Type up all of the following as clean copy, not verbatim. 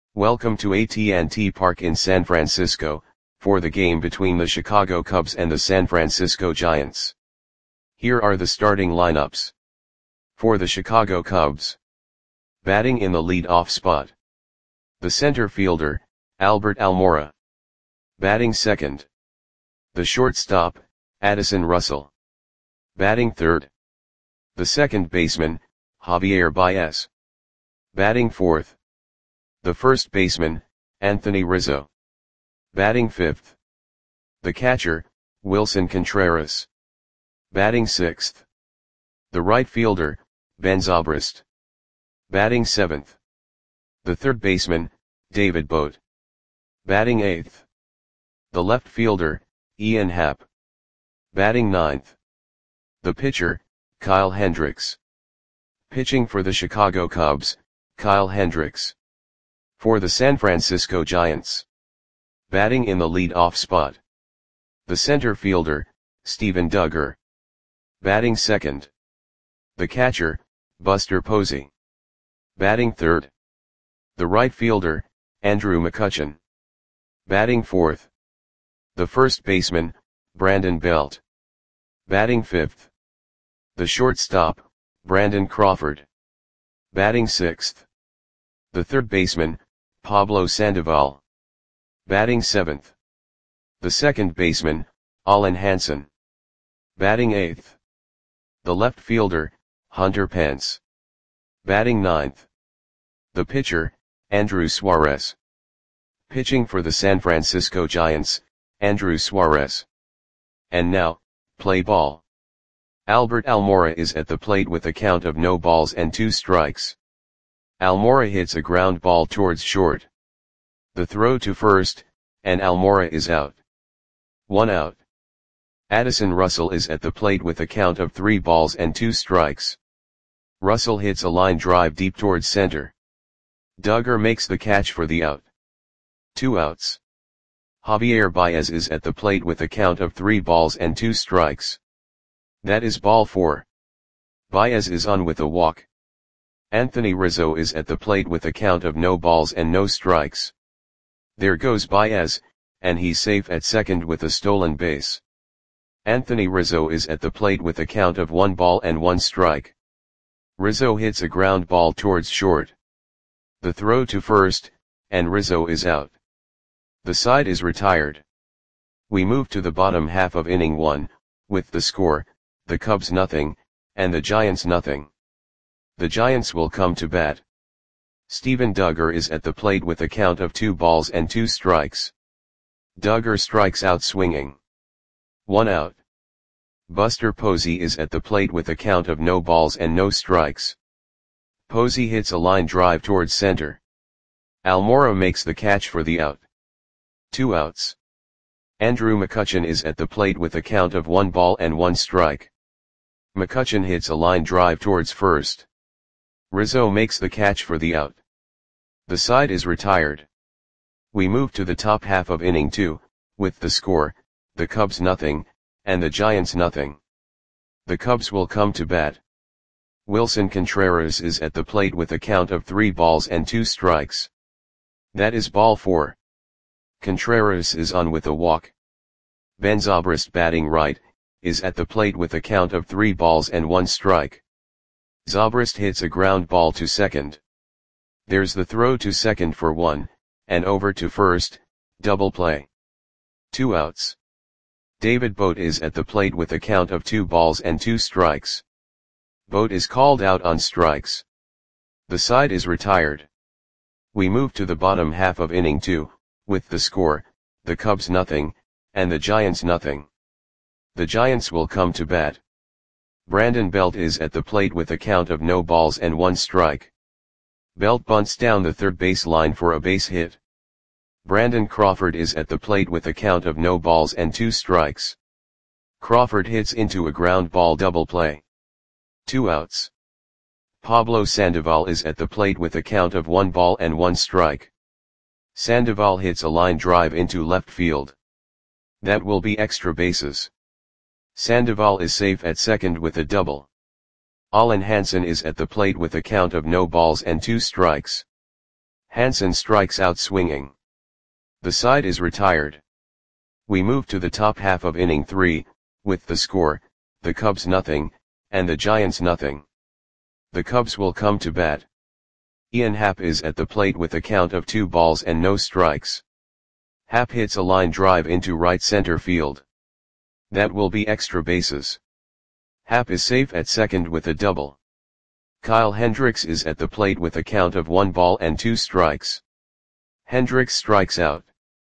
Welcome to AT&T Park in San Francisco, for the game between the Chicago Cubs and the San Francisco Giants. Here are the starting lineups. For the Chicago Cubs. Batting in the lead-off spot. The center fielder, Albert Almora. Batting second. The shortstop, Addison Russell. Batting third. The second baseman, Javier Baez. Batting fourth. The first baseman, Anthony Rizzo. Batting fifth. The catcher, Wilson Contreras. Batting sixth. The right fielder, Ben Zobrist. Batting seventh. The third baseman, David Bote. Batting eighth. The left fielder, Ian Happ. Batting ninth. The pitcher, Kyle Hendricks. Pitching for the Chicago Cubs, Kyle Hendricks. For the San Francisco Giants. Batting in the lead-off spot. The center fielder, Steven Duggar. Batting second. The catcher, Buster Posey. Batting third. The right fielder, Andrew McCutchen. Batting fourth. The first baseman, Brandon Belt. Batting fifth. The shortstop, Brandon Crawford. Batting sixth. The third baseman, Pablo Sandoval. Batting seventh. The second baseman, Alan Hansen. Batting eighth. The left fielder, Hunter Pence. Batting ninth. The pitcher, Andrew Suarez. Pitching for the San Francisco Giants, Andrew Suarez. And now, play ball. Albert Almora is at the plate with a count of no balls and 2 strikes. Almora hits a ground ball towards short. The throw to first, and Almora is out. 1 out. Addison Russell is at the plate with a count of 3 balls and 2 strikes. Russell hits a line drive deep towards center. Duggar makes the catch for the out. 2 outs. Javier Baez is at the plate with a count of 3 balls and 2 strikes. That is ball 4. Baez is on with a walk. Anthony Rizzo is at the plate with a count of no balls and no strikes. There goes Baez, and he's safe at second with a stolen base. Anthony Rizzo is at the plate with a count of 1 ball and 1 strike. Rizzo hits a ground ball towards short. The throw to first, and Rizzo is out. The side is retired. We move to the bottom half of inning 1, with the score, the Cubs nothing, and the Giants nothing. The Giants will come to bat. Steven Duggar is at the plate with a count of 2 balls and 2 strikes. Duggar strikes out swinging. 1 out. Buster Posey is at the plate with a count of no balls and no strikes. Posey hits a line drive towards center. Almora makes the catch for the out. 2 outs. Andrew McCutchen is at the plate with a count of 1 ball and 1 strike. McCutchen hits a line drive towards first. Rizzo makes the catch for the out. The side is retired. We move to the top half of inning 2, with the score, the Cubs nothing, and the Giants nothing. The Cubs will come to bat. Wilson Contreras is at the plate with a count of 3 balls and 2 strikes. That is ball 4. Contreras is on with a walk. Ben Zobrist, batting right, is at the plate with a count of 3 balls and 1 strike. Zobrist hits a ground ball to second. There's the throw to second for 1, and over to first, double play. 2 outs. David Bote is at the plate with a count of 2 balls and 2 strikes. Bote is called out on strikes. The side is retired. We move to the bottom half of inning 2, with the score, the Cubs nothing, and the Giants nothing. The Giants will come to bat. Brandon Belt is at the plate with a count of no balls and 1 strike. Belt bunts down the third base line for a base hit. Brandon Crawford is at the plate with a count of no balls and 2 strikes. Crawford hits into a ground ball double play. 2 outs. Pablo Sandoval is at the plate with a count of 1 ball and 1 strike. Sandoval hits a line drive into left field. That will be extra bases. Sandoval is safe at second with a double. Alan Hansen is at the plate with a count of no balls and 2 strikes. Hansen strikes out swinging. The side is retired. We move to the top half of inning 3, with the score, the Cubs nothing, and the Giants nothing. The Cubs will come to bat. Ian Happ is at the plate with a count of 2 balls and no strikes. Happ hits a line drive into right center field. That will be extra bases. Happ is safe at second with a double. Kyle Hendricks is at the plate with a count of 1 ball and 2 strikes. Hendricks strikes out.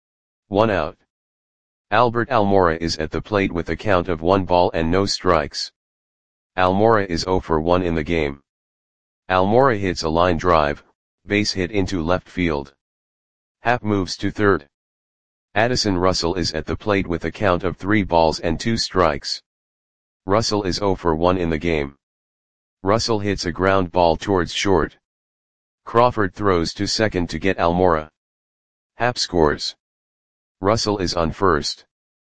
1 out. Albert Almora is at the plate with a count of 1 ball and no strikes. Almora is 0 for 1 in the game. Almora hits a line drive, base hit into left field. Happ moves to third. Addison Russell is at the plate with a count of 3 balls and 2 strikes. Russell is 0 for 1 in the game. Russell hits a ground ball towards short. Crawford throws to second to get Almora. Happ scores. Russell is on first.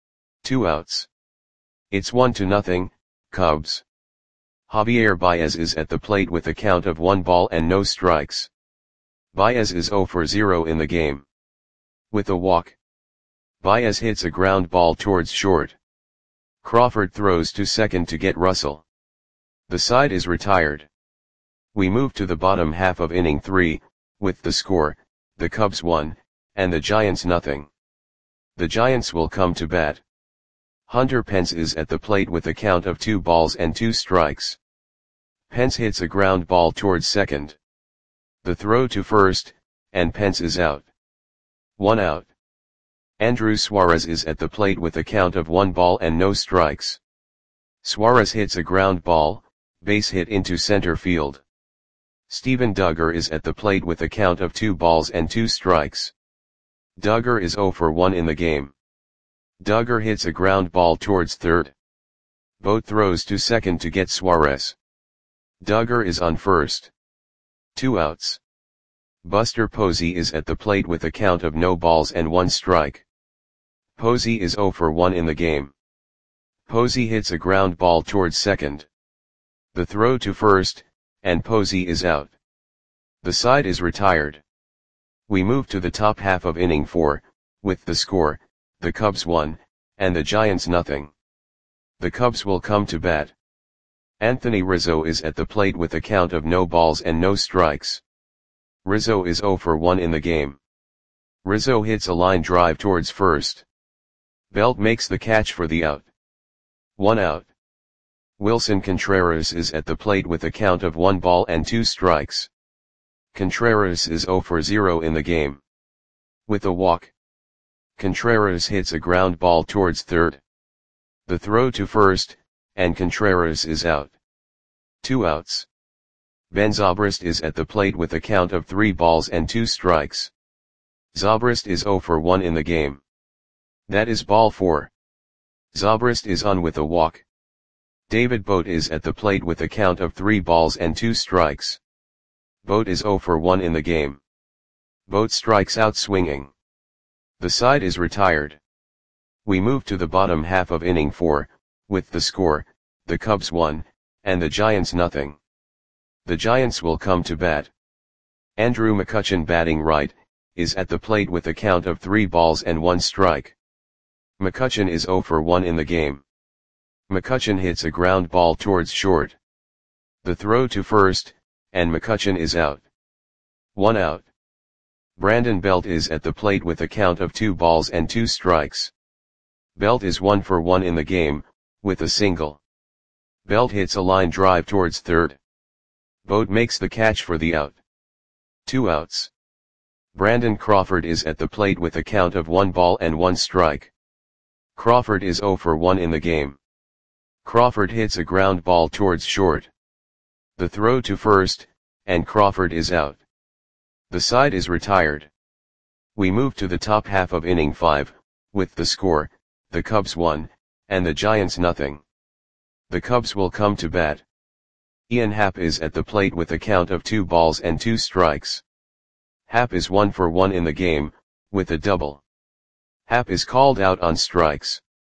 2 outs. It's 1-0, Cubs. Javier Baez is at the plate with a count of 1 ball and no strikes. Baez is 0 for 0 in the game. With a walk. Baez hits a ground ball towards short. Crawford throws to second to get Russell. The side is retired. We move to the bottom half of inning 3, with the score, the Cubs 1, and the Giants nothing. The Giants will come to bat. Hunter Pence is at the plate with a count of 2 balls and 2 strikes. Pence hits a ground ball towards second. The throw to first, and Pence is out. 1 out. Andrew Suarez is at the plate with a count of 1 ball and no strikes. Suarez hits a ground ball, base hit into center field. Steven Duggar is at the plate with a count of 2 balls and 2 strikes. Duggar is 0 for 1 in the game. Duggar hits a ground ball towards third. Boat throws to second to get Suarez. Duggar is on first. 2 outs. Buster Posey is at the plate with a count of no balls and 1 strike. Posey is 0 for 1 in the game. Posey hits a ground ball towards second. The throw to first, and Posey is out. The side is retired. We move to the top half of inning 4, with the score, the Cubs 1, and the Giants nothing. The Cubs will come to bat. Anthony Rizzo is at the plate with a count of no balls and no strikes. Rizzo is 0 for 1 in the game. Rizzo hits a line drive towards first. Belt makes the catch for the out. 1 out. Wilson Contreras is at the plate with a count of 1 ball and 2 strikes. Contreras is 0 for 0 in the game. With a walk. Contreras hits a ground ball towards third. The throw to first, and Contreras is out. 2 outs. Ben Zobrist is at the plate with a count of 3 balls and 2 strikes. Zobrist is 0 for 1 in the game. That is ball 4. Zobrist is on with a walk. David Bote is at the plate with a count of 3 balls and 2 strikes. Bote is 0 for 1 in the game. Bote strikes out swinging. The side is retired. We move to the bottom half of inning 4, with the score, the Cubs 1, and the Giants nothing. The Giants will come to bat. Andrew McCutchen batting right, is at the plate with a count of 3 balls and 1 strike. McCutchen is 0 for 1 in the game. McCutchen hits a ground ball towards short. The throw to first, and McCutchen is out. 1 out. Brandon Belt is at the plate with a count of 2 balls and 2 strikes. Belt is 1 for 1 in the game, with a single. Belt hits a line drive towards third. Bote makes the catch for the out. 2 outs. Brandon Crawford is at the plate with a count of 1 ball and 1 strike. Crawford is 0 for 1 in the game. Crawford hits a ground ball towards short. The throw to first, and Crawford is out. The side is retired. We move to the top half of inning 5, with the score, the Cubs 1, and the Giants nothing. The Cubs will come to bat. Ian Happ is at the plate with a count of 2 balls and 2 strikes. Happ is 1 for 1 in the game, with a double. Happ is called out on strikes.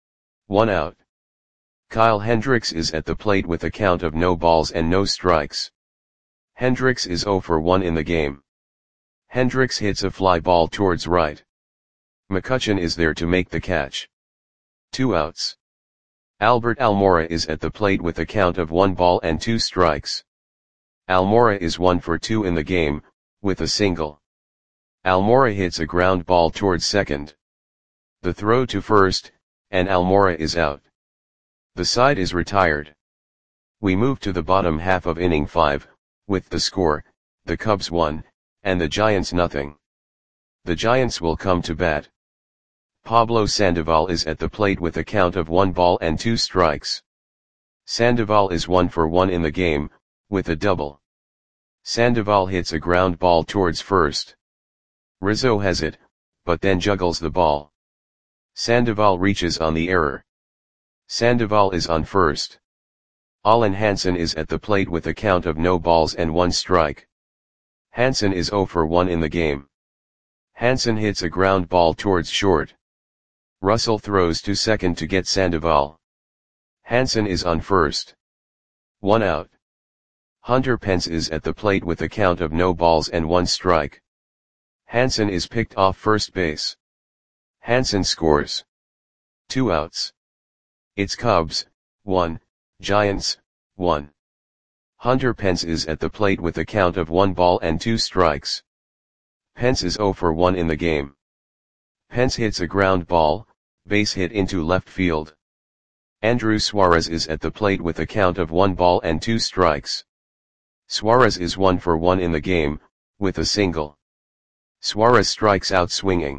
1 out. Kyle Hendricks is at the plate with a count of no balls and no strikes. Hendricks is 0 for 1 in the game. Hendricks hits a fly ball towards right. McCutcheon is there to make the catch. 2 outs. Albert Almora is at the plate with a count of 1 ball and 2 strikes. Almora is 1 for 2 in the game, with a single. Almora hits a ground ball towards second. The throw to first, and Almora is out. The side is retired. We move to the bottom half of inning 5, with the score, the Cubs 1, and the Giants nothing. The Giants will come to bat. Pablo Sandoval is at the plate with a count of 1 ball and 2 strikes. Sandoval is 1 for 1 in the game, with a double. Sandoval hits a ground ball towards first. Rizzo has it, but then juggles the ball. Sandoval reaches on the error. Sandoval is on first. Allen Hansen is at the plate with a count of no balls and 1 strike. Hansen is 0 for 1 in the game. Hansen hits a ground ball towards short. Russell throws to second to get Sandoval. Hansen is on first. 1 out. Hunter Pence is at the plate with a count of no balls and 1 strike. Hansen is picked off first base. Hansen scores. 2 outs. It's Cubs, 1, Giants, 1. Hunter Pence is at the plate with a count of 1 ball and 2 strikes. Pence is 0 for 1 in the game. Pence hits a ground ball, base hit into left field. Andrew Suarez is at the plate with a count of 1 ball and 2 strikes. Suarez is 1 for 1 in the game, with a single. Suarez strikes out swinging.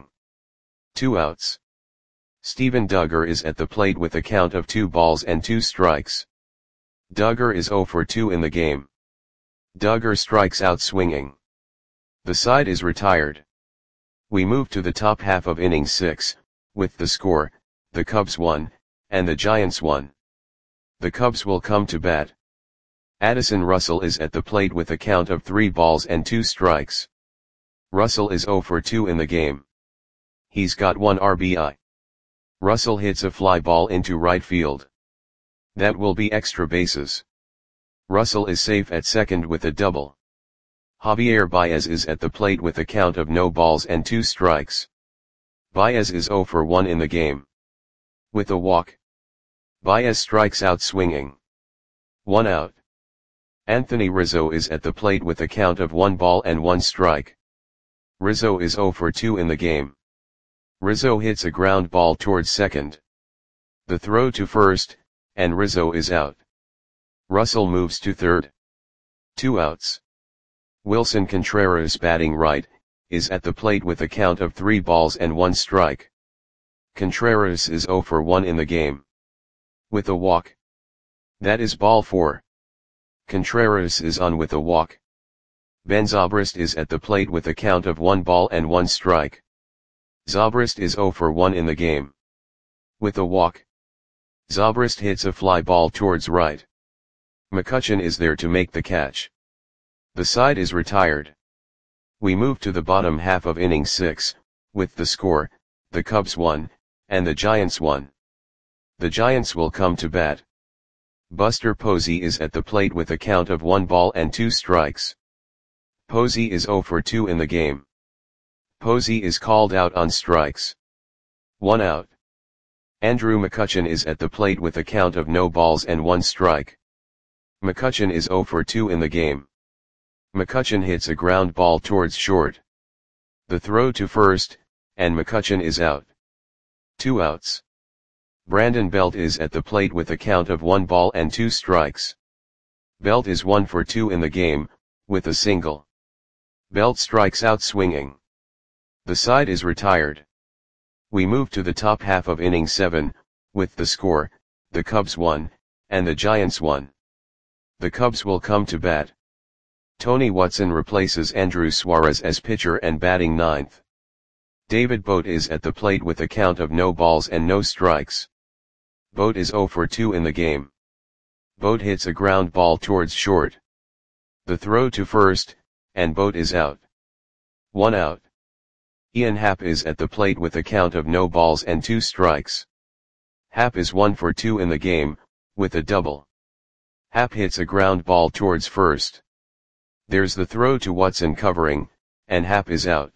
2 outs. Steven Duggar is at the plate with a count of 2 balls and 2 strikes. Duggar is 0 for 2 in the game. Duggar strikes out swinging. The side is retired. We move to the top half of inning 6, with the score, the Cubs 1, and the Giants 1. The Cubs will come to bat. Addison Russell is at the plate with a count of 3 balls and 2 strikes. Russell is 0 for 2 in the game. He's got 1 RBI. Russell hits a fly ball into right field. That will be extra bases. Russell is safe at second with a double. Javier Baez is at the plate with a count of no balls and 2 strikes. Baez is 0 for 1 in the game. With a walk. Baez strikes out swinging. 1 out. Anthony Rizzo is at the plate with a count of 1 ball and 1 strike. Rizzo is 0 for 2 in the game. Rizzo hits a ground ball towards second. The throw to first, and Rizzo is out. Russell moves to third. 2 outs. Wilson Contreras, batting right, is at the plate with a count of 3 balls and 1 strike. Contreras is 0 for 1 in the game. With a walk. That is ball 4. Contreras is on with a walk. Ben Zobrist is at the plate with a count of 1 ball and 1 strike. Zobrist is 0 for 1 in the game. With a walk. Zobrist hits a fly ball towards right. McCutcheon is there to make the catch. The side is retired. We move to the bottom half of inning 6, with the score, the Cubs 1, and the Giants 1. The Giants will come to bat. Buster Posey is at the plate with a count of 1 ball and 2 strikes. Posey is 0 for 2 in the game. Posey is called out on strikes. 1 out. Andrew McCutcheon is at the plate with a count of no balls and 1 strike. McCutcheon is 0 for 2 in the game. McCutcheon hits a ground ball towards short. The throw to first, and McCutcheon is out. 2 outs. Brandon Belt is at the plate with a count of 1 ball and 2 strikes. Belt is 1 for 2 in the game, with a single. Belt strikes out swinging. The side is retired. We move to the top half of inning 7, with the score, the Cubs 1, and the Giants 1. The Cubs will come to bat. Tony Watson replaces Andrew Suarez as pitcher and batting ninth. David Bote is at the plate with a count of no balls and no strikes. Bote is 0 for 2 in the game. Bote hits a ground ball towards short. The throw to first, and Bote is out. 1 out. Ian Happ is at the plate with a count of no balls and 2 strikes. Happ is 1 for 2 in the game, with a double. Happ hits a ground ball towards first. There's the throw to Watson covering, and Happ is out.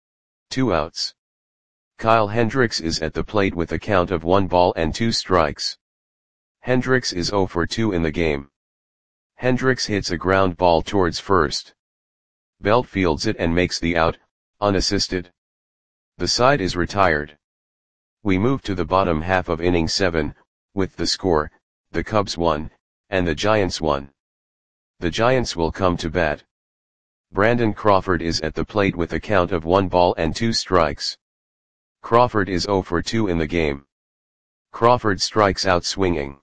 2 outs. Kyle Hendricks is at the plate with a count of 1 ball and 2 strikes. Hendricks is 0 for 2 in the game. Hendricks hits a ground ball towards first. Belt fields it and makes the out, unassisted. The side is retired. We move to the bottom half of inning 7, with the score, the Cubs won, and the Giants won. The Giants will come to bat. Brandon Crawford is at the plate with a count of 1 ball and 2 strikes. Crawford is 0 for 2 in the game. Crawford strikes out swinging.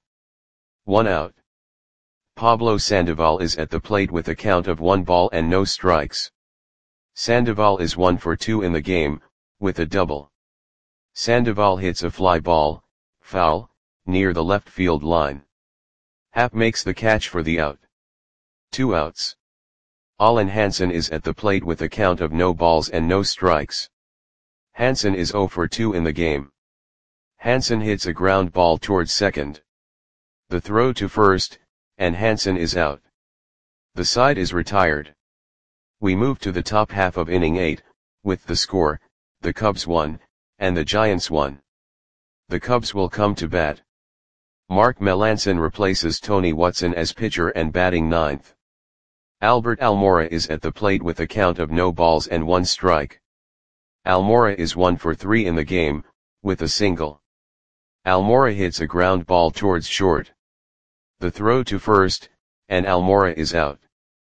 1 out. Pablo Sandoval is at the plate with a count of 1 ball and no strikes. Sandoval is 1 for 2 in the game, with a double. Sandoval hits a fly ball, foul, near the left field line. Happ makes the catch for the out. 2 outs. Allen Hansen is at the plate with a count of no balls and no strikes. Hansen is 0 for 2 in the game. Hansen hits a ground ball towards second. The throw to first, and Hansen is out. The side is retired. We move to the top half of inning 8, with the score, the Cubs won, and the Giants won. The Cubs will come to bat. Mark Melancon replaces Tony Watson as pitcher and batting ninth. Albert Almora is at the plate with a count of no balls and 1 strike. Almora is 1 for 3 in the game, with a single. Almora hits a ground ball towards short. The throw to first, and Almora is out.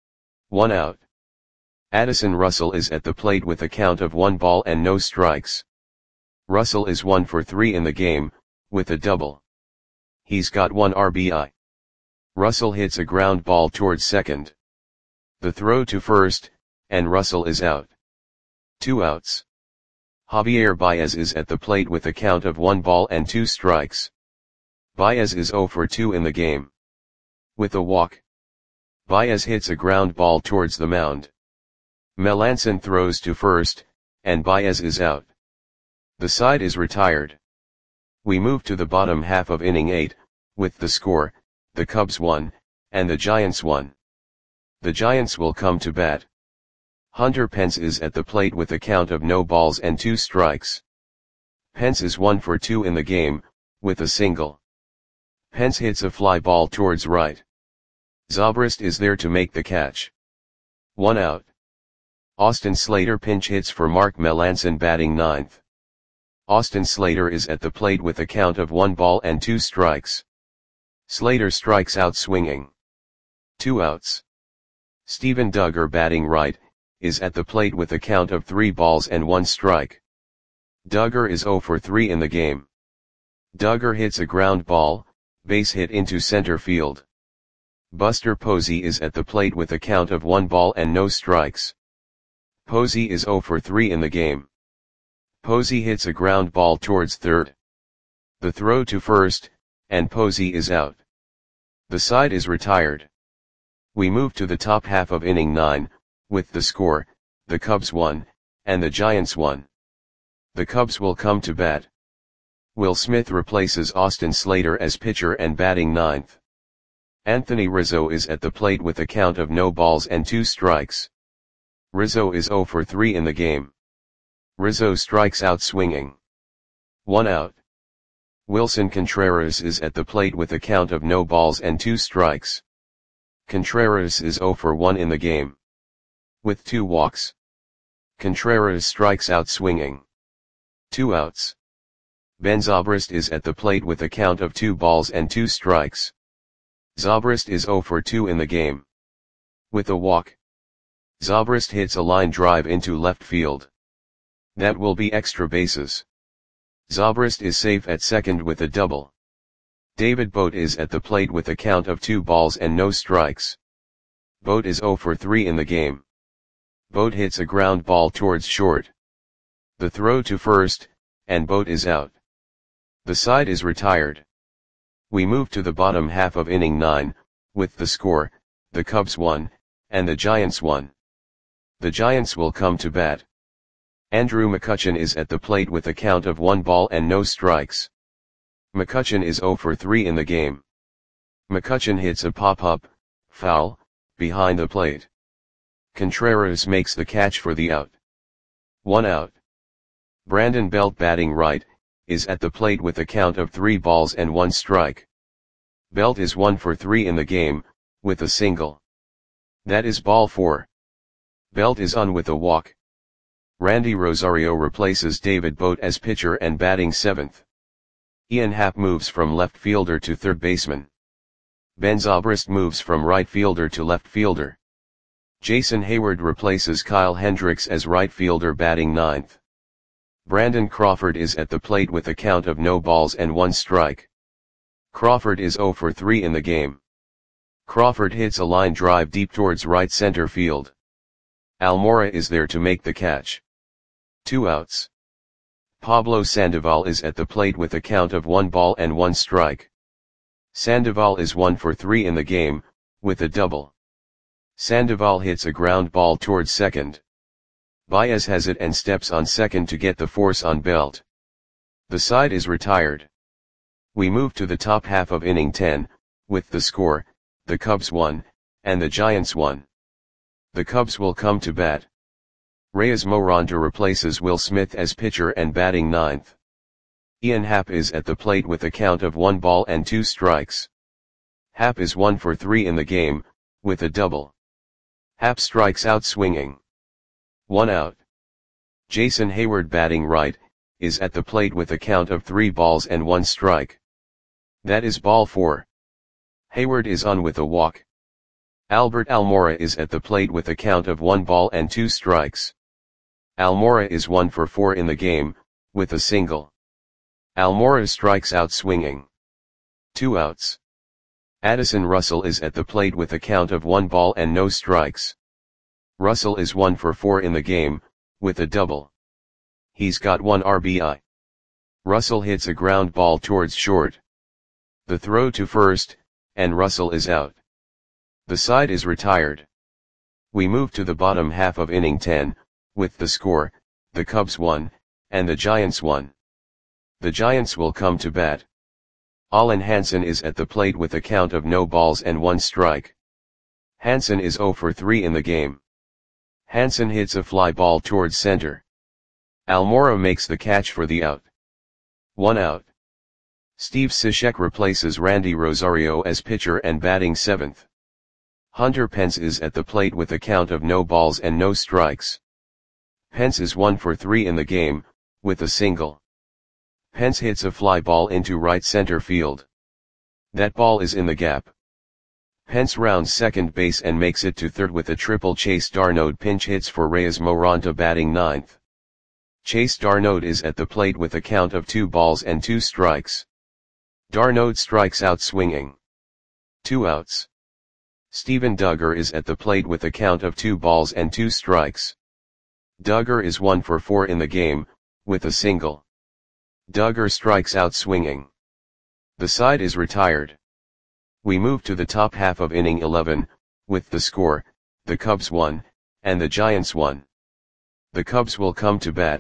1 out. Addison Russell is at the plate with a count of 1 ball and no strikes. Russell is 1 for 3 in the game, with a double. He's got 1 RBI. Russell hits a ground ball towards second. The throw to first, and Russell is out. 2 outs. Javier Baez is at the plate with a count of 1 ball and 2 strikes. Baez is 0 for 2 in the game. With a walk. Baez hits a ground ball towards the mound. Melancon throws to first, and Baez is out. The side is retired. We move to the bottom half of inning 8, with the score, the Cubs won, and the Giants won. The Giants will come to bat. Hunter Pence is at the plate with a count of no balls and 2 strikes. Pence is 1 for 2 in the game, with a single. Pence hits a fly ball towards right. Zobrist is there to make the catch. 1 out. Austin Slater pinch hits for Mark Melancon batting ninth. Austin Slater is at the plate with a count of 1 ball and 2 strikes. Slater strikes out swinging. 2 outs. Steven Duggar batting right, is at the plate with a count of 3 balls and 1 strike. Duggar is 0 for 3 in the game. Duggar hits a ground ball, base hit into center field. Buster Posey is at the plate with a count of 1 ball and no strikes. Posey is 0 for 3 in the game. Posey hits a ground ball towards third. The throw to first, and Posey is out. The side is retired. We move to the top half of inning 9, with the score, the Cubs won, and the Giants won. The Cubs will come to bat. Will Smith replaces Austin Slater as pitcher and batting ninth. Anthony Rizzo is at the plate with a count of no balls and 2 strikes. Rizzo is 0 for 3 in the game. Rizzo strikes out swinging. 1 out. Wilson Contreras is at the plate with a count of no balls and 2 strikes. Contreras is 0 for 1 in the game. With 2 walks. Contreras strikes out swinging. 2 outs. Ben Zobrist is at the plate with a count of 2 balls and 2 strikes. Zobrist is 0 for 2 in the game. With a walk. Zobrist hits a line drive into left field. That will be extra bases. Zobrist is safe at second with a double. David Bote is at the plate with a count of 2 balls and no strikes. Bote is 0 for 3 in the game. Bote hits a ground ball towards short. The throw to first, and Bote is out. The side is retired. We move to the bottom half of inning 9, with the score, the Cubs won, and the Giants won. The Giants will come to bat. Andrew McCutchen is at the plate with a count of 1 ball and no strikes. McCutchen is 0 for 3 in the game. McCutchen hits a pop-up, foul, behind the plate. Contreras makes the catch for the out. 1 out. Brandon Belt batting right, is at the plate with a count of 3 balls and 1 strike. Belt is 1 for 3 in the game, with a single. That is ball 4. Belt is on with a walk. Randy Rosario replaces David Bote as pitcher and batting 7th. Ian Happ moves from left fielder to third baseman. Ben Zobrist moves from right fielder to left fielder. Jason Hayward replaces Kyle Hendricks as right fielder batting 9th. Brandon Crawford is at the plate with a count of no balls and 1 strike. Crawford is 0 for 3 in the game. Crawford hits a line drive deep towards right center field. Almora is there to make the catch. 2 outs. Pablo Sandoval is at the plate with a count of 1 ball and 1 strike. Sandoval is 1 for 3 in the game, with a double. Sandoval hits a ground ball towards second. Baez has it and steps on second to get the force on Belt. The side is retired. We move to the top half of inning 10, with the score, the Cubs 1, and the Giants 1. The Cubs will come to bat. Reyes Moronta replaces Will Smith as pitcher and batting 9th. Ian Happ is at the plate with a count of 1 ball and 2 strikes. Happ is 1 for 3 in the game, with a double. Happ strikes out swinging. 1 out. Jason Hayward batting right, is at the plate with a count of 3 balls and 1 strike. That is ball 4. Hayward is on with a walk. Albert Almora is at the plate with a count of 1 ball and 2 strikes. Almora is 1 for 4 in the game, with a single. Almora strikes out swinging. 2 outs. Addison Russell is at the plate with a count of 1 ball and no strikes. Russell is 1 for 4 in the game, with a double. He's got 1 RBI. Russell hits a ground ball towards short. The throw to first, and Russell is out. The side is retired. We move to the bottom half of inning 10, with the score, the Cubs 1, and the Giants 1. The Giants will come to bat. Alan Hansen is at the plate with a count of no balls and 1 strike. Hansen is 0 for 3 in the game. Hansen hits a fly ball towards center. Almora makes the catch for the out. 1 out. Steve Cishek replaces Randy Rosario as pitcher and batting 7th. Hunter Pence is at the plate with a count of no balls and no strikes. Pence is 1 for 3 in the game, with a single. Pence hits a fly ball into right center field. That ball is in the gap. Pence rounds second base and makes it to third with a triple. Chase Darnode pinch hits for Reyes Moronta batting 9th. Chase Darnode is at the plate with a count of 2 balls and 2 strikes. Darnode strikes out swinging. 2 outs. Steven Duggar is at the plate with a count of 2 balls and 2 strikes. Duggar is 1 for 4 in the game, with a single. Duggar strikes out swinging. The side is retired. We move to the top half of inning 11, with the score, the Cubs 1, and the Giants 1. The Cubs will come to bat.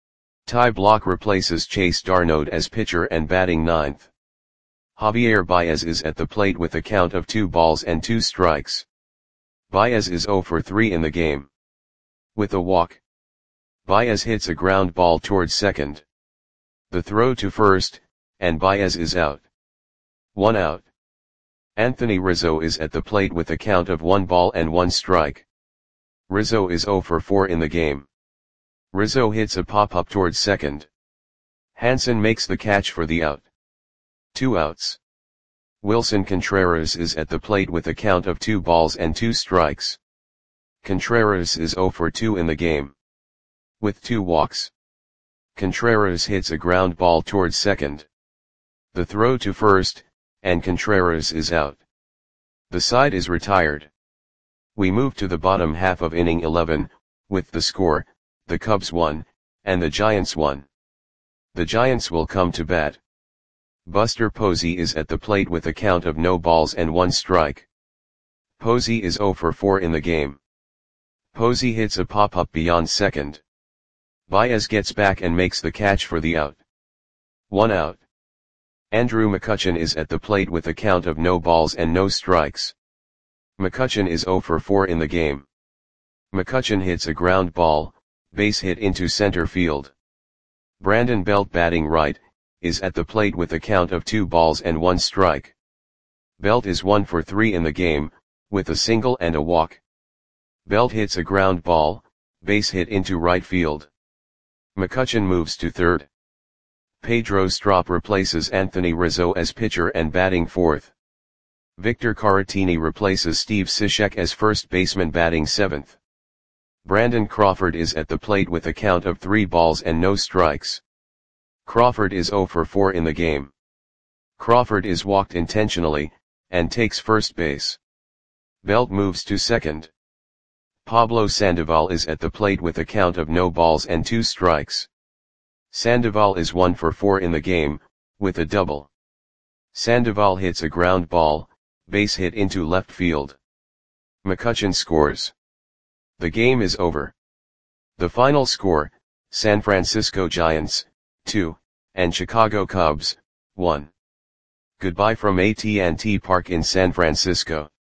Ty Blach replaces Chase Darnode as pitcher and batting 9th. Javier Baez is at the plate with a count of 2 balls and 2 strikes. Baez is 0 for 3 in the game. With a walk. Baez hits a ground ball towards second. The throw to first, and Baez is out. 1 out. Anthony Rizzo is at the plate with a count of 1 ball and 1 strike. Rizzo is 0 for 4 in the game. Rizzo hits a pop-up towards second. Hansen makes the catch for the out. 2 outs. Wilson Contreras is at the plate with a count of 2 balls and 2 strikes. Contreras is 0 for 2 in the game. With 2 walks. Contreras hits a ground ball towards second. The throw to first, and Contreras is out. The side is retired. We move to the bottom half of inning 11, with the score, the Cubs 1, and the Giants 1. The Giants will come to bat. Buster Posey is at the plate with a count of no balls and 1 strike. Posey is 0 for 4 in the game. Posey hits a pop-up beyond second. Baez gets back and makes the catch for the out. 1 out. Andrew McCutchen is at the plate with a count of no balls and no strikes. McCutchen is 0 for 4 in the game. McCutchen hits a ground ball, base hit into center field. Brandon Belt batting right, is at the plate with a count of 2 balls and 1 strike. Belt is 1 for 3 in the game, with a single and a walk. Belt hits a ground ball, base hit into right field. McCutchen moves to third. Pedro Strop replaces Anthony Rizzo as pitcher and batting fourth. Victor Caratini replaces Steve Cishek as first baseman batting seventh. Brandon Crawford is at the plate with a count of 3 balls and no strikes. Crawford is 0 for 4 in the game. Crawford is walked intentionally, and takes first base. Belt moves to second. Pablo Sandoval is at the plate with a count of no balls and 2 strikes. Sandoval is 1 for 4 in the game, with a double. Sandoval hits a ground ball, base hit into left field. McCutchen scores. The game is over. The final score, San Francisco Giants, 2, and Chicago Cubs, 1. Goodbye from AT&T Park in San Francisco.